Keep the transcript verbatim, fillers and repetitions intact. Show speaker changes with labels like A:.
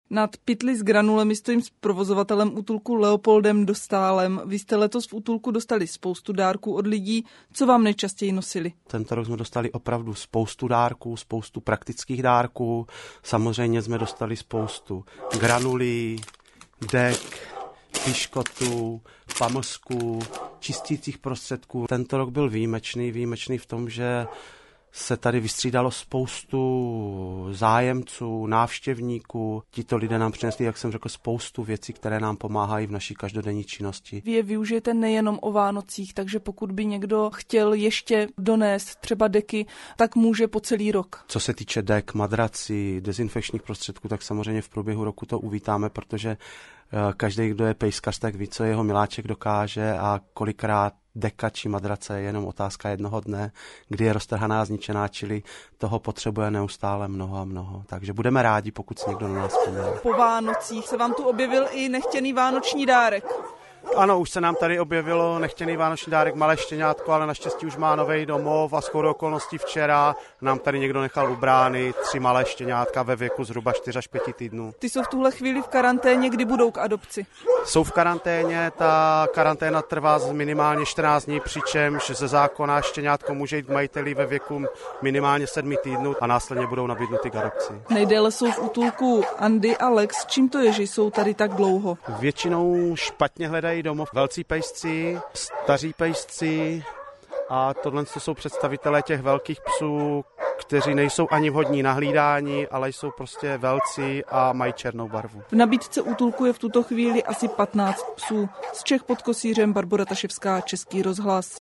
A: Nad pytli s granulemi stojím s provozovatelem útulku Leopoldem Dostálem. Vy jste letos v útulku dostali spoustu dárků od lidí. Co vám nejčastěji nosili?
B: Tento rok jsme dostali opravdu spoustu dárků, spoustu praktických dárků. Samozřejmě jsme dostali spoustu granulí, dek, piškotů, pamlsků, čistících prostředků. Tento rok byl výjimečný, výjimečný v tom, že se tady vystřídalo spoustu zájemců, návštěvníků. Tito lidé nám přinesli, jak jsem řekl, spoustu věcí, které nám pomáhají v naší každodenní činnosti.
A: Vy je využijete nejenom o Vánocích, takže pokud by někdo chtěl ještě donést třeba deky, tak může po celý rok.
B: Co se týče dek, madrací, dezinfekčních prostředků, tak samozřejmě v průběhu roku to uvítáme, protože každý, kdo je pejskař, tak ví, co jeho miláček dokáže a kolikrát deka či madrace je jenom otázka jednoho dne, kdy je roztrhaná, zničená, čili toho potřebuje neustále mnoho a mnoho. Takže budeme rádi, pokud se někdo na nás pomůže.
A: Po Vánocích se vám tu objevil i nechtěný vánoční dárek.
B: Ano, už se nám tady objevilo nechtěný vánoční dárek, malé štěňátko, ale naštěstí už má nový domov a shodou okolností včera nám tady někdo nechal u brány tři malé štěňátka ve věku zhruba čtyři až pět týdnů.
A: Ty jsou v tuhle chvíli v karanténě, kdy budou k adopci?
B: Jsou v karanténě, ta karanténa trvá minimálně čtrnáct dní, přičemž ze zákona štěňátko může jít k majiteli ve věku minimálně sedm týdnů a následně budou nabídnuty k adopci.
A: Nejdéle jsou v útulku Andy a Lex. Čím to je, že jsou tady tak dlouho?
B: Většinou špatně hledají domov velcí pejsci, staří pejsci a tohle jsou představitelé těch velkých psů, kteří nejsou ani vhodní na hlídání, ale jsou prostě velcí a mají černou barvu.
A: V nabídce útulku je v tuto chvíli asi patnáct psů. Z Čech pod Kosířem Barbora Taševská, Český rozhlas.